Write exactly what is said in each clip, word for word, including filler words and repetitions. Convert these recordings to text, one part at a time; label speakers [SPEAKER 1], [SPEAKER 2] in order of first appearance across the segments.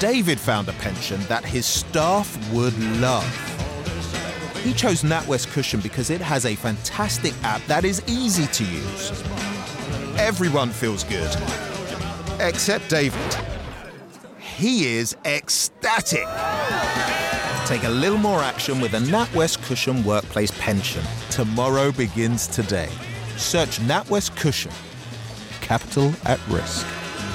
[SPEAKER 1] David found a pension that his staff would love. He chose NatWest Cushion because it has a fantastic app that is easy to use. Everyone feels good, except David. He is ecstatic. Take a little more action with a NatWest Cushion workplace pension. Tomorrow begins today. Search NatWest Cushion. Capital at risk.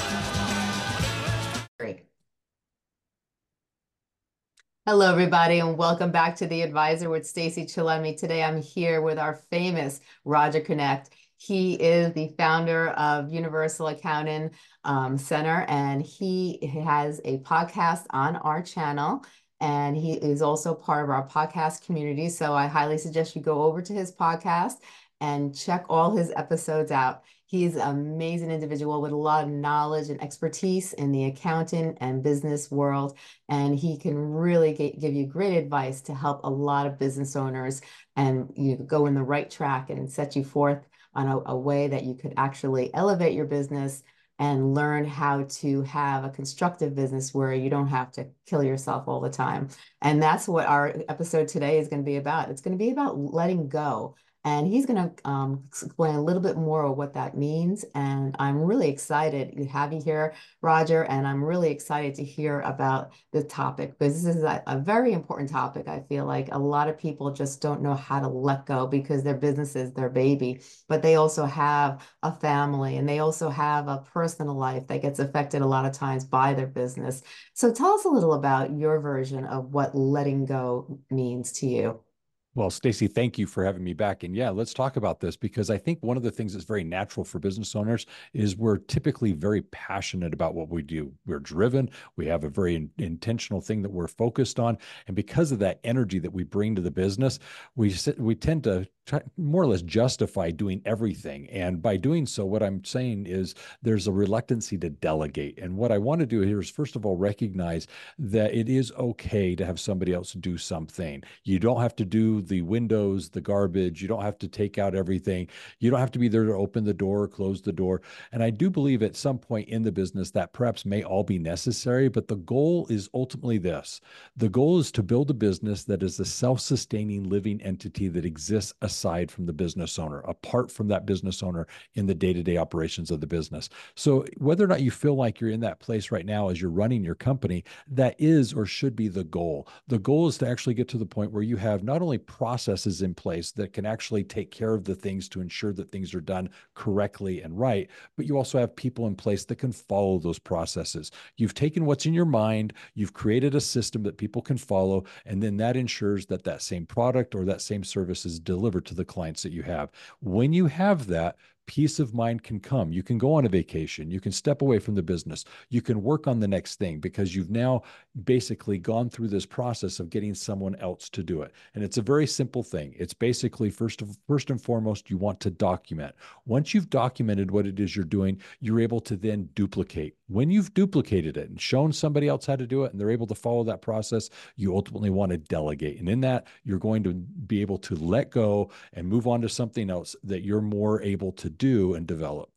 [SPEAKER 2] Hello, everybody, and welcome back to The Advisor with Stacey Chillemi. Today, I'm here with our famous Roger Knecht. He is the founder of Universal Accounting um, Center, and he has a podcast on our channel, and he is also part of our podcast community. So I highly suggest you go over to his podcast and check all his episodes out. He's an amazing individual with a lot of knowledge and expertise in the accounting and business world, and he can really get, give you great advice to help a lot of business owners and you know, go in the right track and set you forth on a, a way that you could actually elevate your business and learn how to have a constructive business where you don't have to kill yourself all the time. And that's what our episode today is going to be about. It's going to be about letting go. And he's going to um, explain a little bit more of what that means. And I'm really excited to have you here, Roger. And I'm really excited to hear about the topic, because this is a, a very important topic. I feel like a lot of people just don't know how to let go because their business is their baby, but they also have a family and they also have a personal life that gets affected a lot of times by their business. So tell us a little about your version of what letting go means to you.
[SPEAKER 3] Well, Stacey, thank you for having me back. And yeah, let's talk about this, because I think one of the things that's very natural for business owners is we're typically very passionate about what we do. We're driven. We have a very in- intentional thing that we're focused on. And because of that energy that we bring to the business, we, we tend to try, more or less justify doing everything. And by doing so, what I'm saying is there's a reluctancy to delegate. And what I want to do here is, first of all, recognize that it is okay to have somebody else do something. You don't have to do the windows, the garbage. You don't have to take out everything. You don't have to be there to open the door or close the door. And I do believe at some point in the business that perhaps may all be necessary, but the goal is ultimately this. The goal is to build a business that is a self-sustaining living entity that exists aside from the business owner, apart from that business owner in the day-to-day operations of the business. So whether or not you feel like you're in that place right now as you're running your company, that is or should be the goal. The goal is to actually get to the point where you have not only processes in place that can actually take care of the things to ensure that things are done correctly and right, but you also have people in place that can follow those processes. You've taken what's in your mind, you've created a system that people can follow, and then that ensures that that same product or that same service is delivered to the clients that you have. When you have that, peace of mind can come. You can go on a vacation. You can step away from the business. You can work on the next thing because you've now basically gone through this process of getting someone else to do it. And it's a very simple thing. It's basically, first of, first and foremost, you want to document. Once you've documented what it is you're doing, you're able to then duplicate. When you've duplicated it and shown somebody else how to do it and they're able to follow that process, you ultimately want to delegate. And in that, you're going to be able to let go and move on to something else that you're more able to do and develop.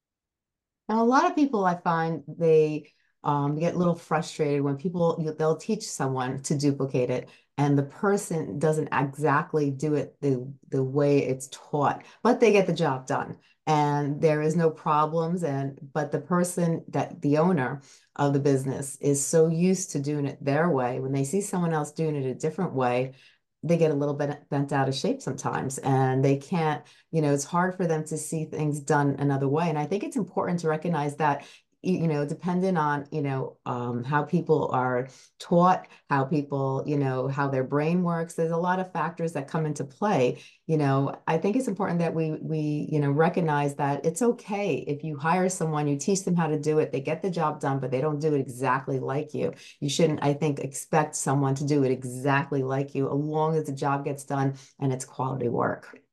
[SPEAKER 2] Now, a lot of people, I find, they um, get a little frustrated when people, you, they'll teach someone to duplicate it and the person doesn't exactly do it the, the way it's taught, but they get the job done and there is no problems. And but the person that the owner of the business is so used to doing it their way, when they see someone else doing it a different way, they get a little bit bent out of shape sometimes and they can't, you know, it's hard for them to see things done another way. And I think it's important to recognize that, you know, depending on, you know, um, how people are taught, how people, you know, how their brain works, there's a lot of factors that come into play. You know, I think it's important that we, we, you know, recognize that it's okay if you hire someone, you teach them how to do it, they get the job done, but they don't do it exactly like you. You shouldn't, I think, expect someone to do it exactly like you, as long as the job gets done and it's quality work.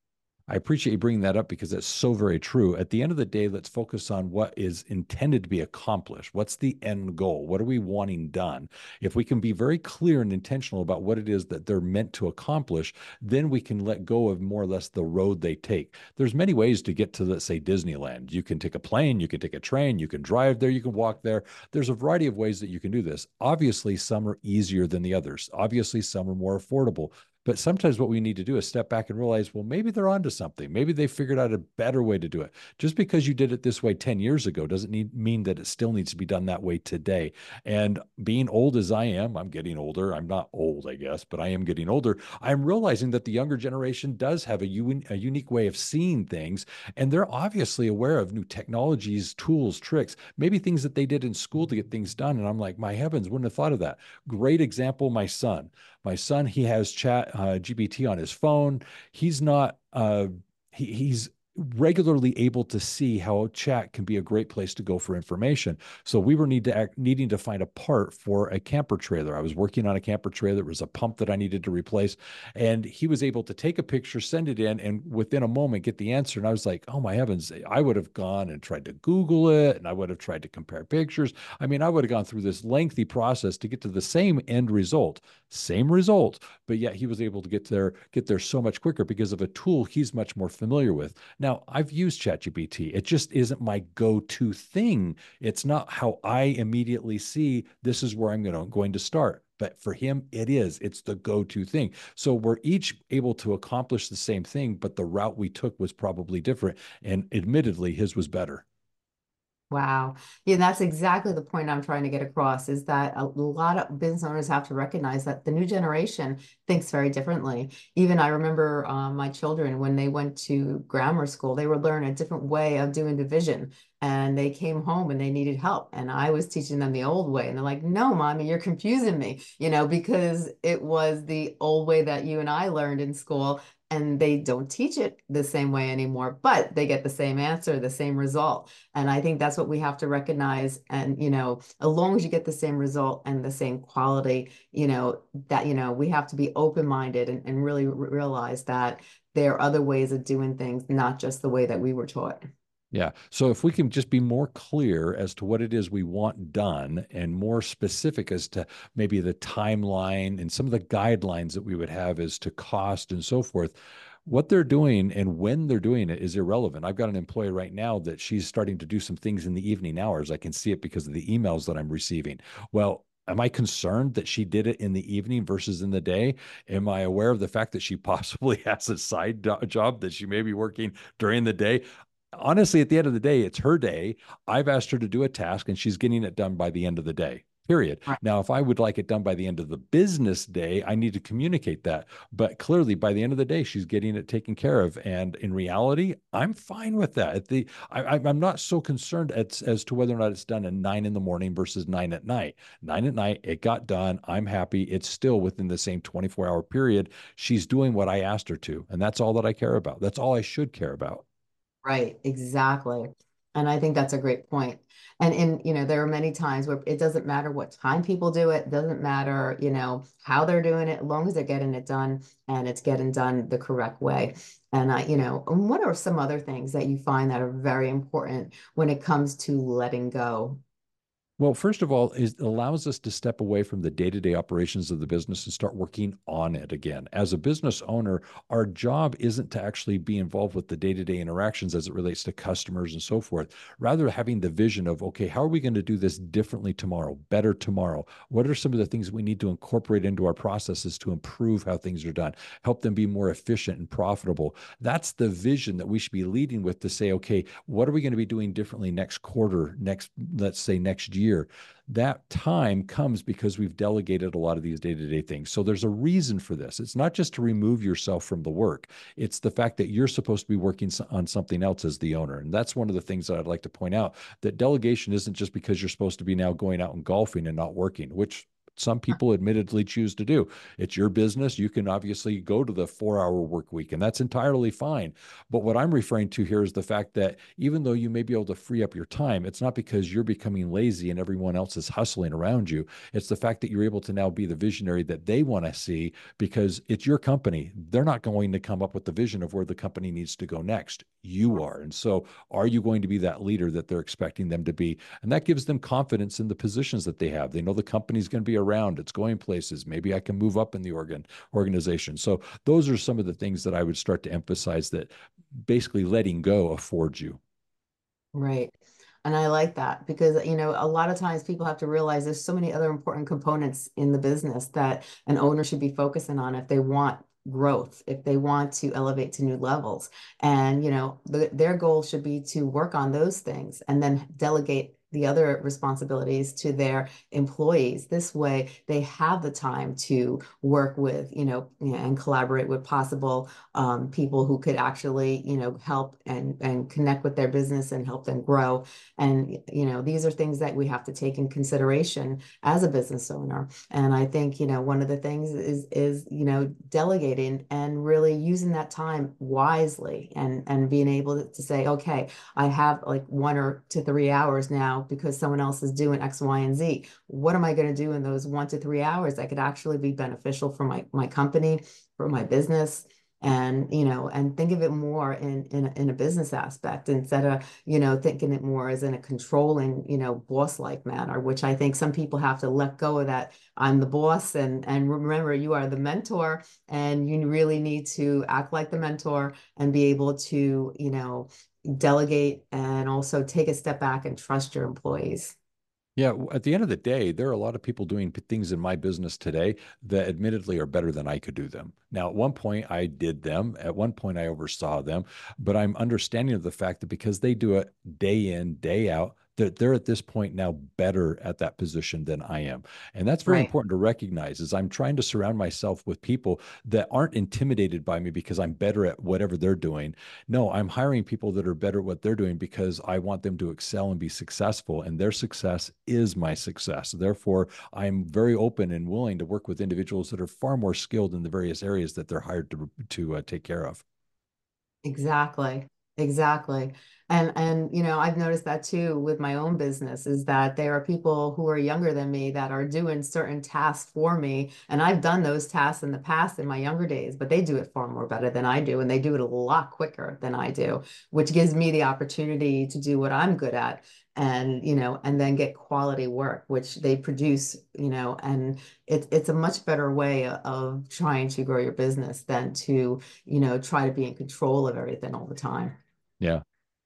[SPEAKER 3] I appreciate you bringing that up because it's so very true. At the end of the day, let's focus on what is intended to be accomplished. What's the end goal? What are we wanting done? If we can be very clear and intentional about what it is that they're meant to accomplish, then we can let go of more or less the road they take. There's many ways to get to, let's say, Disneyland. You can take a plane, you can take a train, you can drive there, you can walk there. There's a variety of ways that you can do this. Obviously, some are easier than the others. Obviously, some are more affordable. But sometimes what we need to do is step back and realize, well, maybe they're onto something. Maybe they figured out a better way to do it. Just because you did it this way ten years ago doesn't need, mean that it still needs to be done that way today. And being old as I am, I'm getting older. I'm not old, I guess, but I am getting older. I'm realizing that the younger generation does have a, un- a unique way of seeing things. And they're obviously aware of new technologies, tools, tricks, maybe things that they did in school to get things done. And I'm like, my heavens, wouldn't have thought of that. Great example, my son. My son, he has chat uh, G P T on his phone. He's not, uh, he, he's regularly able to see how chat can be a great place to go for information. So we were need to act, needing to find a part for a camper trailer. I was working on a camper trailer. There was a pump that I needed to replace. And he was able to take a picture, send it in, and within a moment get the answer. And I was like, oh my heavens, I would have gone and tried to Google it, and I would have tried to compare pictures. I mean, I would have gone through this lengthy process to get to the same end result, same result, but yet he was able to get there, get there so much quicker because of a tool he's much more familiar with. Now, I've used ChatGPT. It just isn't my go-to thing. It's not how I immediately see this is where I'm gonna, going to start. But for him, it is. It's the go-to thing. So we're each able to accomplish the same thing, but the route we took was probably different. And admittedly, his was better.
[SPEAKER 2] Wow. Yeah, that's exactly the point I'm trying to get across is that a lot of business owners have to recognize that the new generation thinks very differently. Even I remember um, my children, when they went to grammar school, they would learn a different way of doing division. And they came home and they needed help. And I was teaching them the old way. And they're like, no, mommy, you're confusing me, you know, because it was the old way that you and I learned in school. And they don't teach it the same way anymore, but they get the same answer, the same result. And I think that's what we have to recognize. And, you know, as long as you get the same result and the same quality, you know, that, you know, we have to be open-minded and, and really realize that there are other ways of doing things, not just the way that we were taught.
[SPEAKER 3] Yeah. So if we can just be more clear as to what it is we want done and more specific as to maybe the timeline and some of the guidelines that we would have as to cost and so forth, what they're doing and when they're doing it is irrelevant. I've got an employee right now that she's starting to do some things in the evening hours. I can see it because of the emails that I'm receiving. Well, am I concerned that she did it in the evening versus in the day? Am I aware of the fact that she possibly has a side do- job that she may be working during the day? Honestly, at the end of the day, it's her day. I've asked her to do a task and she's getting it done by the end of the day, period.
[SPEAKER 2] Right.
[SPEAKER 3] Now, if I would like it done by the end of the business day, I need to communicate that. But clearly, by the end of the day, she's getting it taken care of. And in reality, I'm fine with that. At the, I, I'm not so concerned as, as to whether or not it's done at nine in the morning versus nine at night. Nine at night, it got done. I'm happy. It's still within the same twenty-four hour period. She's doing what I asked her to. And that's all that I care about. That's all I should care about.
[SPEAKER 2] Right, exactly. And I think that's a great point. And in, you know, there are many times where it doesn't matter what time people do it, doesn't matter, you know, how they're doing it, as long as they're getting it done and it's getting done the correct way. And I, you know, and what are some other things that you find that are very important when it comes to letting go?
[SPEAKER 3] Well, first of all, it allows us to step away from the day-to-day operations of the business and start working on it again. As a business owner, our job isn't to actually be involved with the day-to-day interactions as it relates to customers and so forth. Rather, having the vision of, okay, how are we going to do this differently tomorrow, better tomorrow? What are some of the things we need to incorporate into our processes to improve how things are done, help them be more efficient and profitable? That's the vision that we should be leading with to say, okay, what are we going to be doing differently next quarter, next, let's say next year? Year. That time comes because we've delegated a lot of these day-to-day things. So there's a reason for this. It's not just to remove yourself from the work. It's the fact that you're supposed to be working on something else as the owner. And that's one of the things that I'd like to point out, that delegation isn't just because you're supposed to be now going out and golfing and not working, which some people admittedly choose to do. It's your business. You can obviously go to the four hour work week, and that's entirely fine. But what I'm referring to here is the fact that even though you may be able to free up your time, it's not because you're becoming lazy and everyone else is hustling around you. It's the fact that you're able to now be the visionary that they want to see, because it's your company. They're not going to come up with the vision of where the company needs to go next. You are. And so are you going to be that leader that they're expecting them to be? And that gives them confidence in the positions that they have. They know the company's going to be around, it's going places. Maybe I can move up in the organ organization. So those are some of the things that I would start to emphasize that basically letting go affords you.
[SPEAKER 2] Right. And I like that because, you know, a lot of times people have to realize there's so many other important components in the business that an owner should be focusing on if they want growth, if they want to elevate to new levels. And, you know, the, their goal should be to work on those things and then delegate the other responsibilities to their employees. This way they have the time to work with, you know, and collaborate with possible um, people who could actually, you know, help and, and connect with their business and help them grow. And, you know, these are things that we have to take in consideration as a business owner. And I think, you know, one of the things is, is, you know, delegating and really using that time wisely and, and being able to, to say, okay, I have like one or to three hours now because someone else is doing X, Y, and Z. What am I going to do in those one to three hours that could actually be beneficial for my, my company, for my business? And, you know, and think of it more in, in, in a business aspect instead of, you know, thinking it more as in a controlling, you know, boss-like manner, which I think some people have to let go of that. I'm the boss. And, and remember, you are the mentor, and you really need to act like the mentor and be able to, you know, delegate and also take a step back and trust your employees.
[SPEAKER 3] Yeah, at the end of the day, there are a lot of people doing things in my business today that admittedly are better than I could do them. Now, at one point I did them, at one point I oversaw them, but I'm understanding of the fact that because they do it day in, day out, that they're at this point now better at that position than I am. And that's very
[SPEAKER 2] Right.
[SPEAKER 3] important to recognize is I'm trying to surround myself with people that aren't intimidated by me because I'm better at whatever they're doing. No, I'm hiring people that are better at what they're doing because I want them to excel and be successful, and their success is my success. Therefore, I'm very open and willing to work with individuals that are far more skilled in the various areas that they're hired to, to uh, take care of.
[SPEAKER 2] Exactly. Exactly. And and you know, I've noticed that too with my own business is that there are people who are younger than me that are doing certain tasks for me. And I've done those tasks in the past in my younger days, but they do it far more better than I do. And they do it a lot quicker than I do, which gives me the opportunity to do what I'm good at and, you know, and then get quality work, which they produce, you know, and it, it's a much better way of trying to grow your business than to, you know, try to be in control of everything all the time.
[SPEAKER 3] Yeah.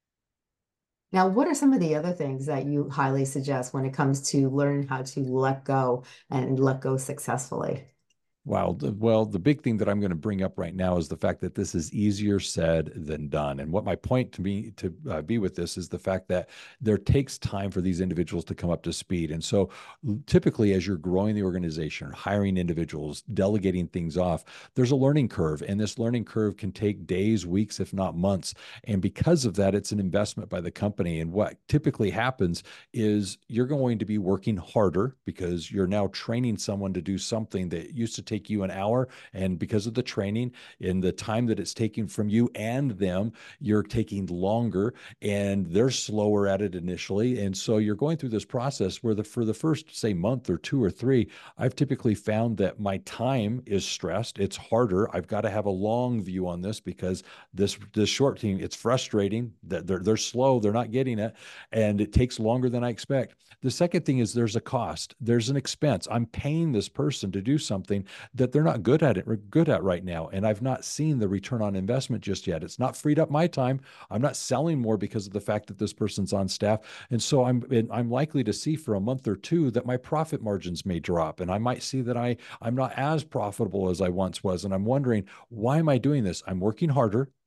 [SPEAKER 2] Now, what are some of the other things that you highly suggest when it comes to learning how to let go and let go successfully?
[SPEAKER 3] Wow. The- Well, the big thing that I'm going to bring up right now is the fact that this is easier said than done. And what my point to me to uh, be with this is the fact that there takes time for these individuals to come up to speed. And so typically as you're growing the organization, hiring individuals, delegating things off, there's a learning curve. And this learning curve can take days, weeks, if not months. And because of that, it's an investment by the company. And what typically happens is you're going to be working harder because you're now training someone to do something that used to take you an hour. And because of the training and the time that it's taking from you and them, you're taking longer and they're slower at it initially. And so you're going through this process where the for the first, say, month or two or three, I've typically found that my time is stressed. It's harder. I've got to have a long view on this because this this short team, it's frustrating that they're they're slow, they're not getting it, and it takes longer than I expect. The second thing is there's a cost, there's an expense. I'm paying this person to do something that they're not good at it, good at right now. And I've not seen the return on investment just yet. It's not freed up my time. I'm not selling more because of the fact that this person's on staff. And so I'm, I'm likely to see for a month or two that my profit margins may drop. And I might see that I, I'm not as profitable as I once was. And I'm wondering, why am I doing this? I'm working harder.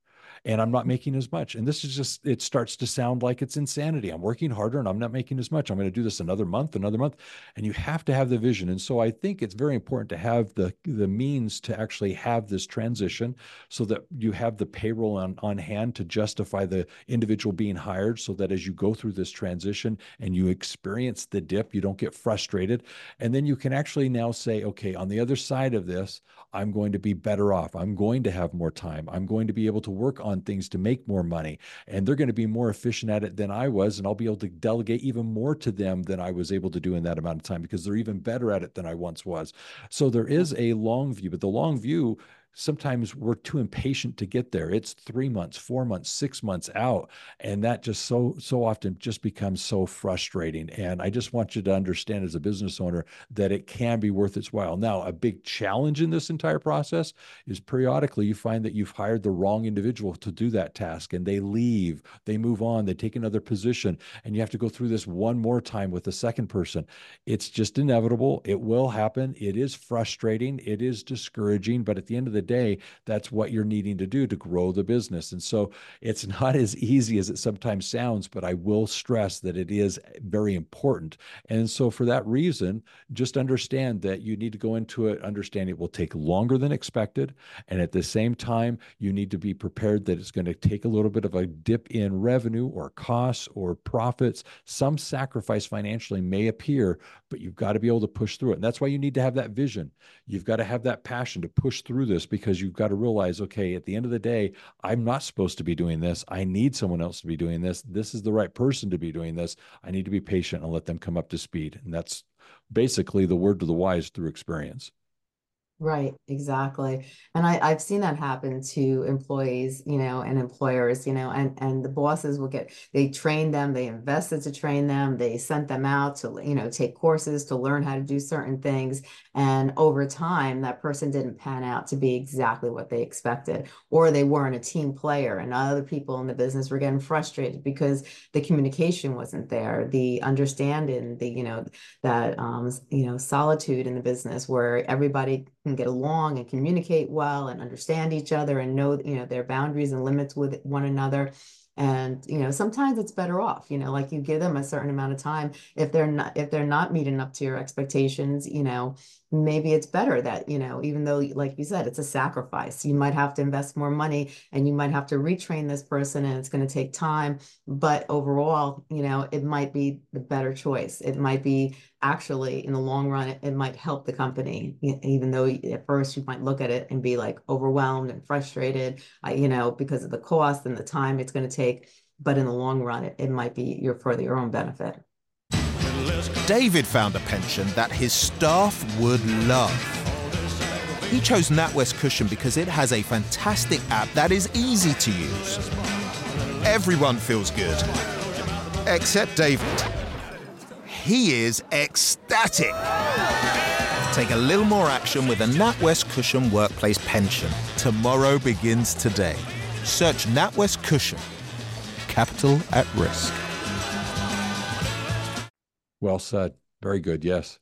[SPEAKER 3] and I'm not making as much. And this is just, it starts to sound like it's insanity. I'm working harder and I'm not making as much. I'm going to do this another month, another month. And you have to have the vision. And so I think it's very important to have the, the means to actually have this transition so that you have the payroll on, on hand to justify the individual being hired, so that as you go through this transition and you experience the dip, you don't get frustrated. And then you can actually now say, okay, on the other side of this, I'm going to be better off. I'm going to have more time. I'm going to be able to work on things to make more money. And they're going to be more efficient at it than I was. And I'll be able to delegate even more to them than I was able to do in that amount of time, because they're even better at it than I once was. So there is a long view, but the long view, sometimes we're too impatient to get there. It's three months, four months, six months out. And that just so, so often just becomes so frustrating. And I just want you to understand as a business owner that it can be worth its while. Now, a big challenge in this entire process is periodically you find that you've hired the wrong individual to do that task, and they leave, they move on, they take another position, and you have to go through this one more time with the second person. It's just inevitable. It will happen. It is frustrating. It is discouraging, but at the end of the day, that's what you're needing to do to grow the business. And so it's not as easy as it sometimes sounds, but I will stress that it is very important. And so for that reason, just understand that you need to go into it, understand it will take longer than expected. And at the same time, you need to be prepared that it's going to take a little bit of a dip in revenue or costs or profits. Some sacrifice financially may appear, but you've got to be able to push through it. And that's why you need to have that vision. You've got to have that passion to push through this, because you've got to realize, okay, at the end of the day, I'm not supposed to be doing this. I need someone else to be doing this. This is the right person to be doing this. I need to be patient and let them come up to speed. And that's basically the word to the wise through experience.
[SPEAKER 2] Right, exactly. And I, I've seen that happen to employees, you know, and employers, you know, and, and the bosses will get, they train them, they invested to train them, they sent them out to, you know, take courses to learn how to do certain things. And over time, that person didn't pan out to be exactly what they expected, or they weren't a team player, and other people in the business were getting frustrated because the communication wasn't there, the understanding, the, you know, that, um, you know, solitude in the business where everybody can get along and communicate well and understand each other and know, you know, their boundaries and limits with one another. And, you know, sometimes it's better off, you know, like you give them a certain amount of time. If they're not, if they're not meeting up to your expectations, you know, maybe it's better that, you know, even though, like you said, it's a sacrifice, you might have to invest more money and you might have to retrain this person, and it's going to take time. But overall, you know, it might be the better choice. It might be actually in the long run, it, it might help the company, even though at first you might look at it and be like overwhelmed and frustrated, uh, you know, because of the cost and the time it's going to take. But in the long run, it, it might be your for your own benefit.
[SPEAKER 1] David found a pension that his staff would love. He chose NatWest Cushion because it has a fantastic app that is easy to use. Everyone feels good, except David. He is ecstatic. Take a little more action with a NatWest Cushion Workplace Pension. Tomorrow begins today. Search NatWest Cushion. Capital at risk.
[SPEAKER 3] Well said. Very good. Yes.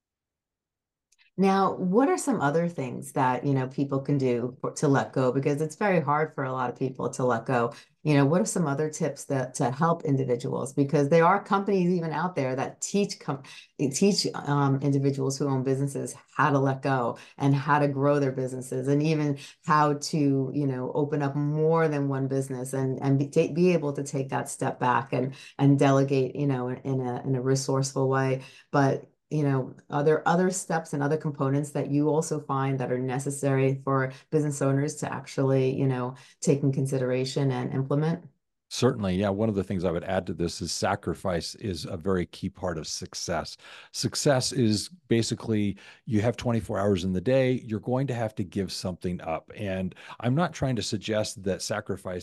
[SPEAKER 2] Now, what are some other things that, you know, people can do for, to let go? Because it's very hard for a lot of people to let go. You know, what are some other tips that to help individuals? Because there are companies even out there that teach com teach um, individuals who own businesses how to let go and how to grow their businesses, and even how to, you know, open up more than one business, and and be, be able to take that step back and and delegate, you know, in a in a resourceful way. But you know, are there other steps and other components that you also find that are necessary for business owners to actually, you know, take in consideration and implement?
[SPEAKER 3] Certainly. Yeah. One of the things I would add to this is sacrifice is a very key part of success. Success is basically you have twenty-four hours in the day, you're going to have to give something up. And I'm not trying to suggest that sacrifice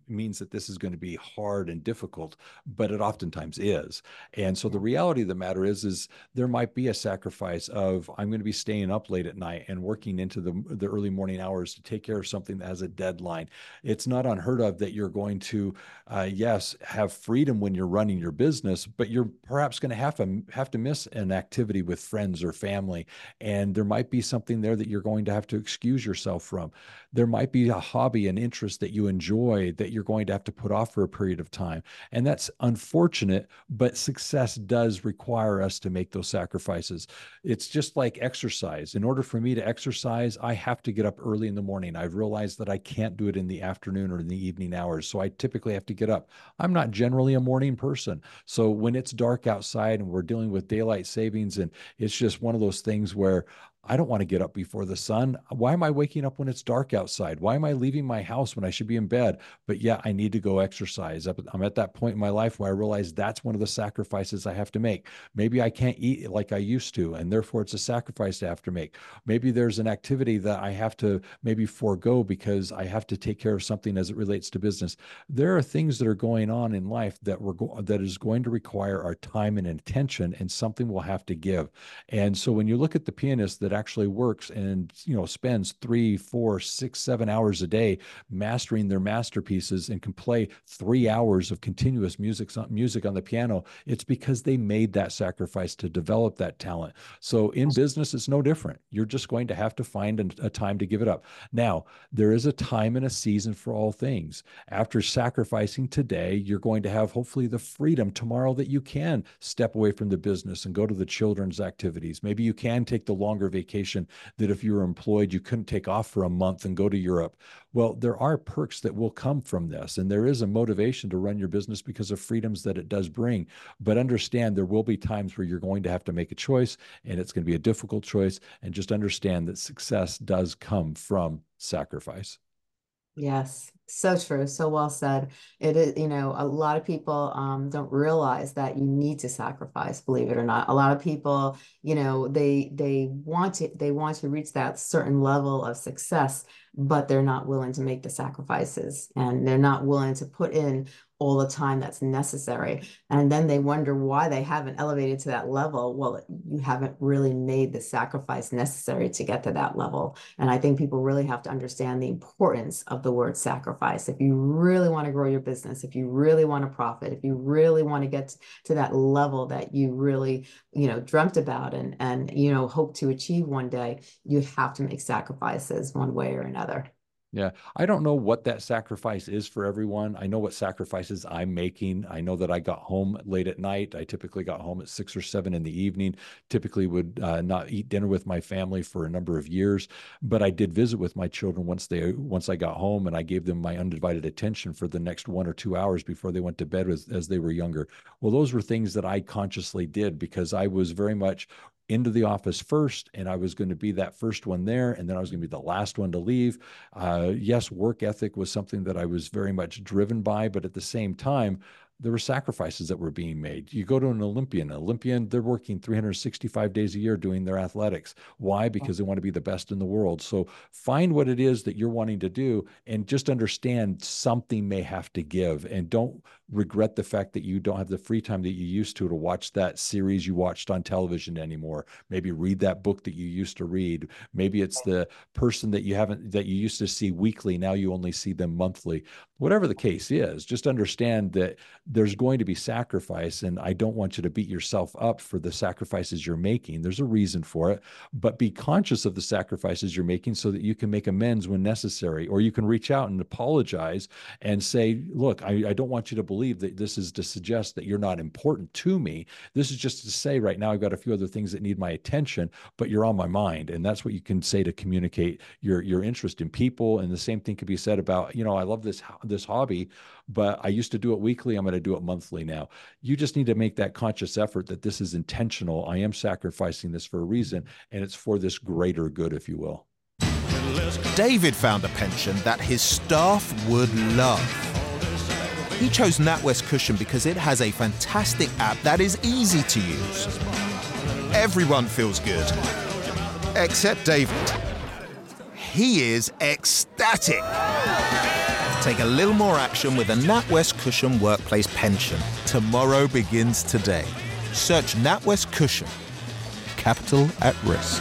[SPEAKER 3] means that this is going to be hard and difficult, but it oftentimes is. And so the reality of the matter is, is there might be a sacrifice of, I'm going to be staying up late at night and working into the, the early morning hours to take care of something that has a deadline. It's not unheard of that you're going to, uh, yes, have freedom when you're running your business, but you're perhaps going to have to have to miss an activity with friends or family. And there might be something there that you're going to have to excuse yourself from. There might be a hobby, an interest that you enjoy that you're going to have to put off for a period of time. And that's unfortunate, but success does require us to make those sacrifices. It's just like exercise. In order for me to exercise, I have to get up early in the morning. I've realized that I can't do it in the afternoon or in the evening hours. So I typically have to get up. I'm not generally a morning person. So when it's dark outside and we're dealing with daylight savings, and it's just one of those things where I don't want to get up before the sun. Why am I waking up when it's dark outside? Why am I leaving my house when I should be in bed? But yeah, I need to go exercise. I'm at that point in my life where I realize that's one of the sacrifices I have to make. Maybe I can't eat like I used to, and therefore it's a sacrifice I have to make. Maybe there's an activity that I have to maybe forego because I have to take care of something as it relates to business. There are things that are going on in life that we're go- that is going to require our time and attention, and something we'll have to give. And so when you look at the pianist that actually works and, you know, spends three, four, six, seven hours a day mastering their masterpieces and can play three hours of continuous music, music on the piano, it's because they made that sacrifice to develop that talent. So in business, it's no different. You're just going to have to find a, a time to give it up. Now, there is a time and a season for all things. After sacrificing today, you're going to have hopefully the freedom tomorrow that you can step away from the business and go to the children's activities. Maybe you can take the longer vacation that if you were employed, you couldn't take off for a month and go to Europe. Well, there are perks that will come from this, and there is a motivation to run your business because of freedoms that it does bring. But understand there will be times where you're going to have to make a choice, and it's going to be a difficult choice, and just understand that success does come from sacrifice.
[SPEAKER 2] Yes, so true. So well said. It is, you know, a lot of people um, don't realize that you need to sacrifice, believe it or not. A lot of people, you know, they they want to they want to reach that certain level of success, but they're not willing to make the sacrifices, and they're not willing to put in all the time that's necessary. And then they wonder why they haven't elevated to that level. Well, you haven't really made the sacrifice necessary to get to that level. And I think people really have to understand the importance of the word sacrifice. If you really want to grow your business, if you really want to profit, if you really want to get to that level that you really, you know, dreamt about and, and, you know, hope to achieve one day, you have to make sacrifices one way or another.
[SPEAKER 3] Yeah, I don't know what that sacrifice is for everyone. I know what sacrifices I'm making. I know that I got home late at night. I typically got home at six or seven in the evening, typically would uh, not eat dinner with my family for a number of years. But I did visit with my children once they once I got home, and I gave them my undivided attention for the next one or two hours before they went to bed as, as they were younger. Well, those were things that I consciously did because I was very much into the office first, and I was going to be that first one there, and then I was going to be the last one to leave. Uh, yes, work ethic was something that I was very much driven by, but at the same time, there were sacrifices that were being made. You go to an Olympian, an Olympian, they're working three hundred sixty-five days a year doing their athletics. Why? Because they want to be the best in the world. So find what it is that you're wanting to do, and just understand something may have to give, and don't regret the fact that you don't have the free time that you used to to watch that series you watched on television anymore. Maybe read that book that you used to read. Maybe it's the person that you haven't, that you used to see weekly. Now you only see them monthly. Whatever the case is, just understand that there's going to be sacrifice, and I don't want you to beat yourself up for the sacrifices you're making. There's a reason for it, but be conscious of the sacrifices you're making so that you can make amends when necessary, or you can reach out and apologize and say, look, I, I don't want you to believe that this is to suggest that you're not important to me. This is just to say right now I've got a few other things that need my attention, but you're on my mind. And that's what you can say to communicate your, your interest in people. And the same thing could be said about, you know, I love this, this hobby, but I used to do it weekly. I'm going to do it monthly now. You just need to make that conscious effort that this is intentional. I am sacrificing this for a reason, and it's for this greater good, if you will.
[SPEAKER 1] David found a pension that his staff would love. He chose NatWest Cushion because it has a fantastic app that is easy to use. Everyone feels good, except David. He is ecstatic. Take a little more action with a NatWest Cushion Workplace Pension. Tomorrow begins today. Search NatWest Cushion. Capital at risk.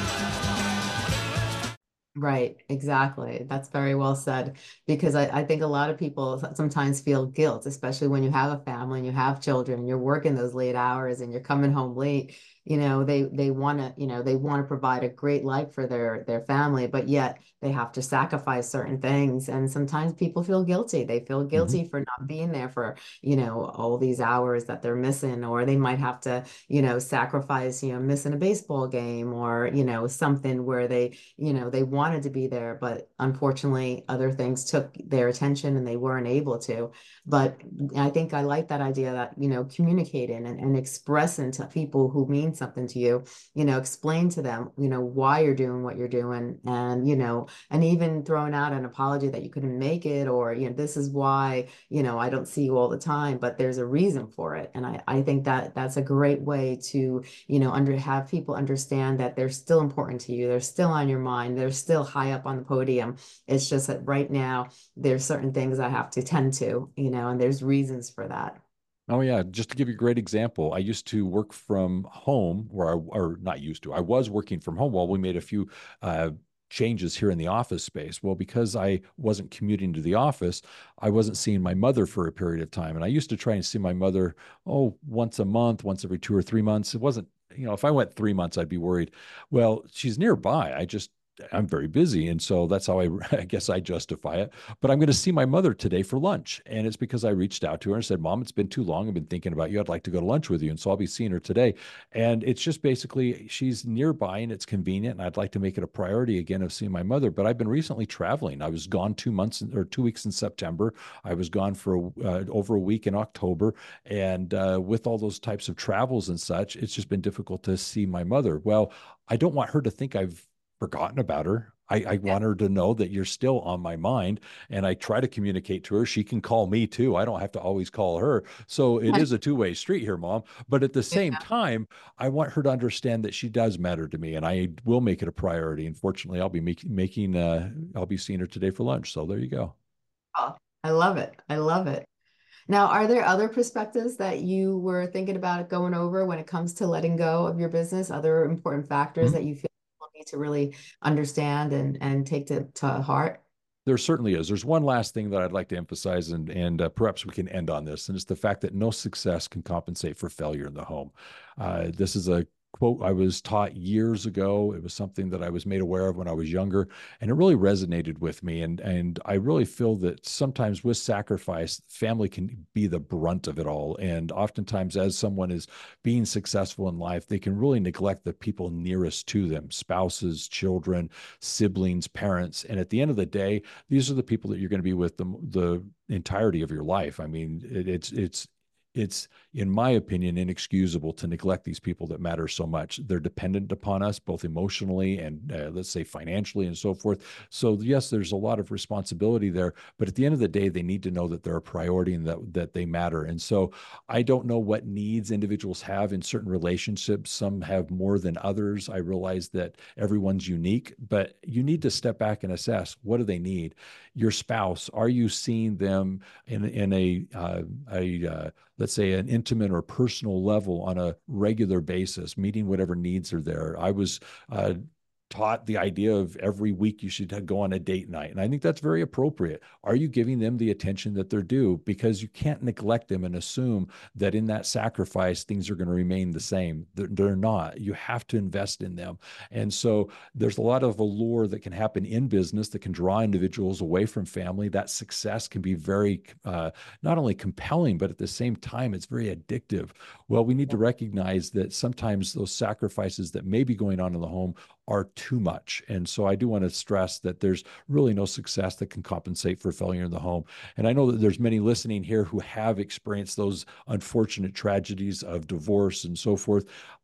[SPEAKER 2] Right, exactly. That's very well said. Because I, I think a lot of people sometimes feel guilt, especially when you have a family and you have children and you're working those late hours and you're coming home late. You know, they they want to, you know, they want to provide a great life for their their family, but yet they have to sacrifice certain things. And sometimes people feel guilty. They feel guilty mm-hmm. for not being there for, you know, all these hours that they're missing, or they might have to, you know, sacrifice, you know, missing a baseball game, or, you know, something where they, you know, they wanted to be there, but unfortunately other things took their attention and they weren't able to. But I think I like that idea that, you know, communicating and, and expressing to people who mean something to you, you know, explain to them, you know, why you're doing what you're doing, and, you know, and even throwing out an apology that you couldn't make it, or, you know, this is why, you know, I don't see you all the time, but there's a reason for it. And I, I think that that's a great way to, you know, under have people understand that they're still important to you. They're still on your mind. They're still high up on the podium. It's just that right now there's certain things I have to tend to, you know, and there's reasons for that.
[SPEAKER 3] Oh yeah, just to give you a great example, I used to work from home, where I, or not used to, I was working from home while we made a few uh, changes here in the office space. Well, because I wasn't commuting to the office, I wasn't seeing my mother for a period of time. And I used to try and see my mother, oh, once a month, once every two or three months. It wasn't, you know, if I went three months, I'd be worried. Well, she's nearby. I just I'm very busy. And so that's how I, I guess I justify it. But I'm going to see my mother today for lunch. And it's because I reached out to her and said, Mom, it's been too long. I've been thinking about you. I'd like to go to lunch with you. And so I'll be seeing her today. And it's just basically, she's nearby and it's convenient. And I'd like to make it a priority again of seeing my mother. But I've been recently traveling. I was gone two months or two weeks in September. I was gone for uh, over a week in October. And uh, with all those types of travels and such, it's just been difficult to see my mother. Well, I don't want her to think I've forgotten about her. I, I yeah. want her to know that you're still on my mind, and I try to communicate to her. She can call me too. I don't have to always call her. So it is a two-way street here, Mom. But at the same yeah. time, I want her to understand that she does matter to me, and I will make it a priority. Unfortunately, I'll be make, making, uh, I'll be seeing her today for lunch. So there you go.
[SPEAKER 2] Oh, I love it. I love it. Now, are there other perspectives that you were thinking about going over when it comes to letting go of your business? Other important factors mm-hmm. that you feel need to really understand and and take to, to heart?
[SPEAKER 3] There certainly is. There's one last thing that I'd like to emphasize, and and uh, perhaps we can end on this, and it's the fact that no success can compensate for failure in the home. Uh, this is a quote I was taught years ago. It was something that I was made aware of when I was younger, and it really resonated with me. And and I really feel that sometimes with sacrifice, family can be the brunt of it all. And oftentimes, as someone is being successful in life, they can really neglect the people nearest to them: spouses, children, siblings, parents. And at the end of the day, these are the people that you're going to be with the the entirety of your life. I mean, it, it's it's It's, in my opinion, inexcusable to neglect these people that matter so much. They're dependent upon us, both emotionally and uh, let's say financially and so forth. So yes, there's a lot of responsibility there, but at the end of the day, they need to know that they're a priority and that, that they matter. And so I don't know what needs individuals have in certain relationships. Some have more than others. I realize that everyone's unique, but you need to step back and assess, what do they need? Your spouse, are you seeing them in, in a, uh, a uh, let's say an intimate or personal level on a regular basis, meeting whatever needs are there? I was uh, taught the idea of every week you should go on a date night. And I think that's very appropriate. Are you giving them the attention that they're due? Because you can't neglect them and assume that in that sacrifice, things are going to remain the same. They're, they're not. You have to invest in them. And so there's a lot of allure that can happen in business that can draw individuals away from family. That success can be very, uh, not only compelling, but at the same time, it's very addictive. Well, we need to recognize that sometimes those sacrifices that may be going on in the home are too much. And so I do want to stress that there's really no success that can compensate for failure in the home. And I know that there's many listening here who have experienced those unfortunate tragedies of divorce and so forth.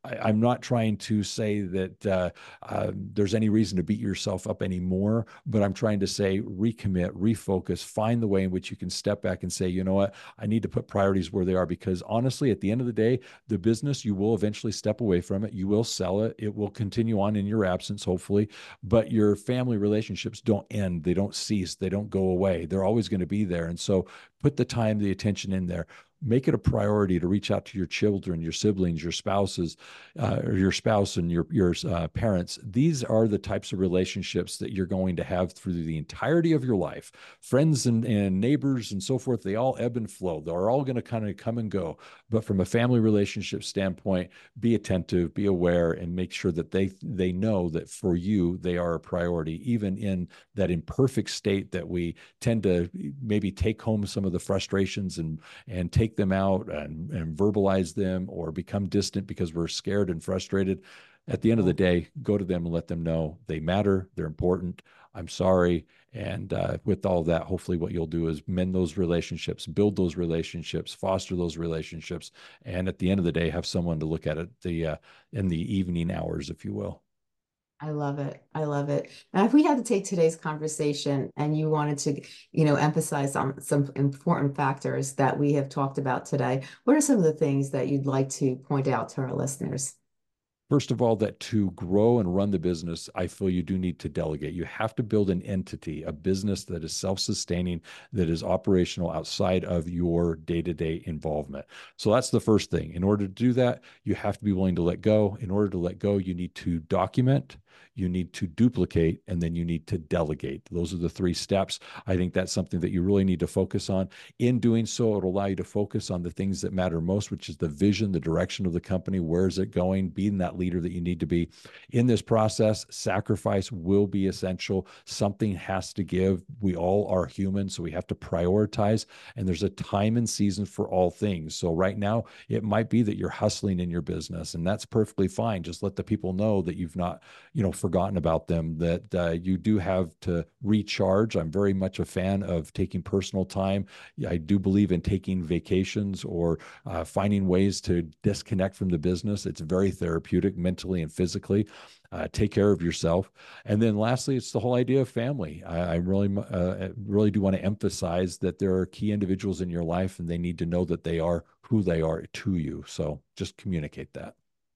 [SPEAKER 3] I, I'm not trying to say that uh, uh, there's any reason to beat yourself up anymore, but I'm trying to say recommit, refocus, find the way in which you can step back and say, you know what, I need to put priorities where they are, because honestly, at the end of the day, the business, you will eventually step away from it. You will sell it. It will continue on in your absence, hopefully, but your family relationships don't end. They don't cease. They don't go away. They're always going to be there. And so put the time, the attention in there. Make it a priority to reach out to your children, your siblings, your spouses, uh, or your spouse and your your uh, parents. These are the types of relationships that you're going to have through the entirety of your life. Friends and, and neighbors and so forth, they all ebb and flow. They're all going to kind of come and go. But from a family relationship standpoint, be attentive, be aware, and make sure that they they know that for you, they are a priority, even in that imperfect state that we tend to maybe take home some of the frustrations and and take them out and, and verbalize them, or become distant because we're scared and frustrated. At the end of the day, go to them and let them know they matter, they're important, I'm sorry. And uh, with all of that, hopefully what you'll do is mend those relationships, build those relationships, foster those relationships, and at the end of the day, have someone to look at it the uh, in the evening hours, if you will.
[SPEAKER 2] I love it. I love it. Now, if we had to take today's conversation and you wanted to, you know, emphasize on some important factors that we have talked about today, what are some of the things that you'd like to point out to our listeners?
[SPEAKER 3] First of all, that to grow and run the business, I feel you do need to delegate. You have to build an entity, a business that is self-sustaining, that is operational outside of your day-to-day involvement. So that's the first thing. In order to do that, you have to be willing to let go. In order to let go, you need to document, you need to duplicate, and then you need to delegate. Those are the three steps. I think that's something that you really need to focus on. In doing so, it'll allow you to focus on the things that matter most, which is the vision, the direction of the company, where is it going, being that leader that you need to be. In this process, sacrifice will be essential. Something has to give. We all are human, so we have to prioritize, and there's a time and season for all things. So right now, it might be that you're hustling in your business, and that's perfectly fine. Just let the people know that you've not, you know, forgotten about them, that uh, you do have to recharge. I'm very much a fan of taking personal time. I do believe in taking vacations or uh, finding ways to disconnect from the business. It's very therapeutic mentally and physically. Uh, take care of yourself. And then lastly, it's the whole idea of family. I, I really, uh, really do want to emphasize that there are key individuals in your life, and they need to know that they are who they are to you. So just communicate that.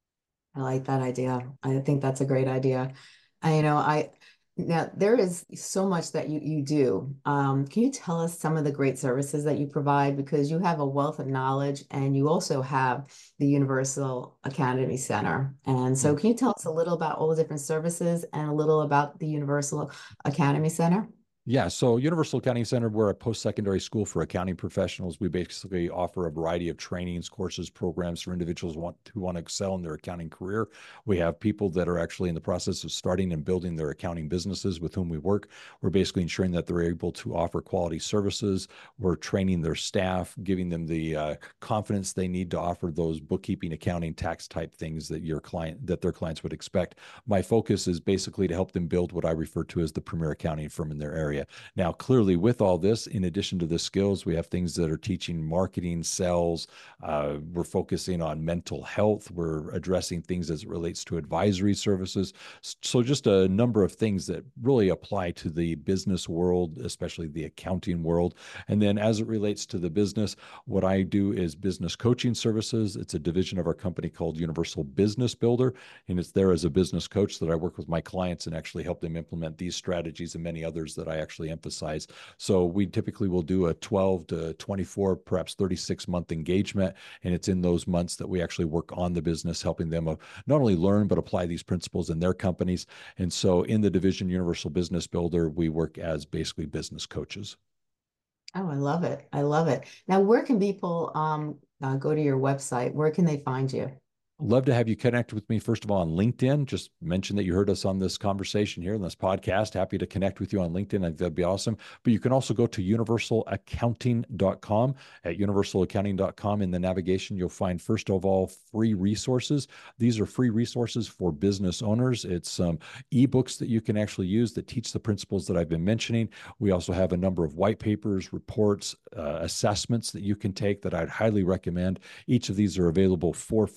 [SPEAKER 2] I like that idea. I think that's a great idea. I, you know, I now there is so much that you you do. Um, can you tell us some of the great services that you provide? Because you have a wealth of knowledge, and you also have the Universal Academy Center. And so, can you tell us a little about all the different services and a little about the Universal Academy Center?
[SPEAKER 3] Yeah, so Universal Accounting Center, we're a post-secondary school for accounting professionals. We basically offer a variety of trainings, courses, programs for individuals who want, who want to excel in their accounting career. We have people that are actually in the process of starting and building their accounting businesses with whom we work. We're basically ensuring that they're able to offer quality services. We're training their staff, giving them the uh, confidence they need to offer those bookkeeping, accounting, tax type things that your client, that their clients would expect. My focus is basically to help them build what I refer to as the premier accounting firm in their area. Now, clearly, with all this, in addition to the skills, we have things that are teaching marketing, sales. Uh, we're focusing on mental health. We're addressing things as it relates to advisory services. So just a number of things that really apply to the business world, especially the accounting world. And then as it relates to the business, what I do is business coaching services. It's a division of our company called Universal Business Builder. And it's there as a business coach that I work with my clients and actually help them implement these strategies and many others that I actually emphasize. So we typically will do a twelve to twenty-four, perhaps thirty-six month engagement. And it's in those months that we actually work on the business, helping them uh, not only learn, but apply these principles in their companies. And so in the division Universal Business Builder, we work as basically business coaches.
[SPEAKER 2] Oh, I love it. I love it. Now, where can people um, uh, go to your website? Where can they find you?
[SPEAKER 3] Love to have you connect with me, first of all, on LinkedIn. Just mention that you heard us on this conversation here in this podcast. Happy to connect with you on LinkedIn. I think that'd be awesome. But you can also go to universal accounting dot com. At universal accounting dot com, in the navigation, you'll find, first of all, free resources. These are free resources for business owners. It's some um, ebooks that you can actually use that teach the principles that I've been mentioning. We also have a number of white papers, reports, uh, assessments that you can take that I'd highly recommend. Each of these are available for free, and so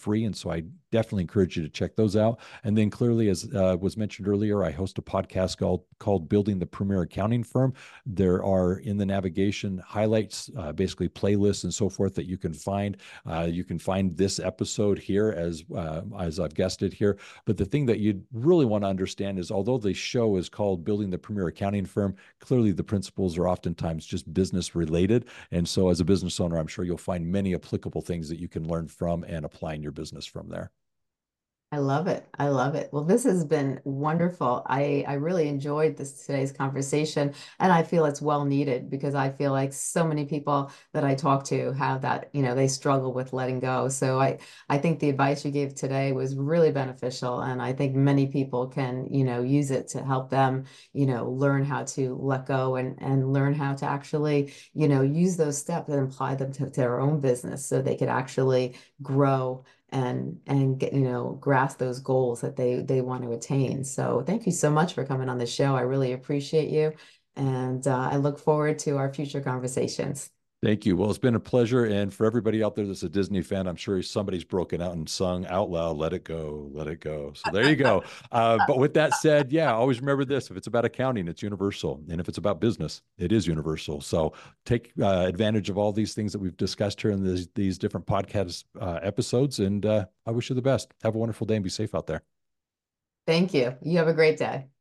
[SPEAKER 3] So I definitely encourage you to check those out. And then clearly, as uh, was mentioned earlier, I host a podcast called, called Building the Premier Accounting Firm. There are in the navigation highlights, uh, basically playlists and so forth that you can find. Uh, you can find this episode here as, uh, as I've guested here. But the thing that you really want to understand is, although the show is called Building the Premier Accounting Firm, clearly the principles are oftentimes just business related. And so as a business owner, I'm sure you'll find many applicable things that you can learn from and apply in your business from there.
[SPEAKER 2] I love it. I love it. Well, this has been wonderful. I, I really enjoyed this today's conversation, and I feel it's well needed because I feel like so many people that I talk to have that, you know, they struggle with letting go. So I, I think the advice you gave today was really beneficial, and I think many people can, you know, use it to help them, you know, learn how to let go and, and learn how to actually, you know, use those steps and apply them to, to their own business so they could actually grow and and get, you know, grasp those goals that they they want to attain. So thank you so much for coming on the show. I really appreciate you. And uh, I look forward to our future conversations.
[SPEAKER 3] Thank you. Well, it's been a pleasure. And for everybody out there that's a Disney fan, I'm sure somebody's broken out and sung out loud, "Let it go, let it go." So there you go. Uh, but with that said, yeah, always remember this. If it's about accounting, it's universal. And if it's about business, it is universal. So take uh, advantage of all these things that we've discussed here in these, these different podcast uh, episodes. And uh, I wish you the best. Have a wonderful day and be safe out there.
[SPEAKER 2] Thank you. You have a great day.